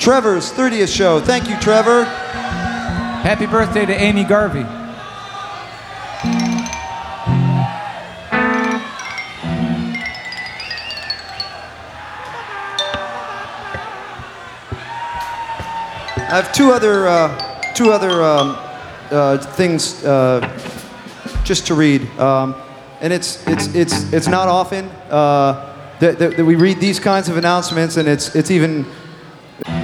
Trevor's 30th show. Thank you, Trevor. Happy birthday to Amy Garvey. I have two other things just to read, and it's not often that we read these kinds of announcements, and it's even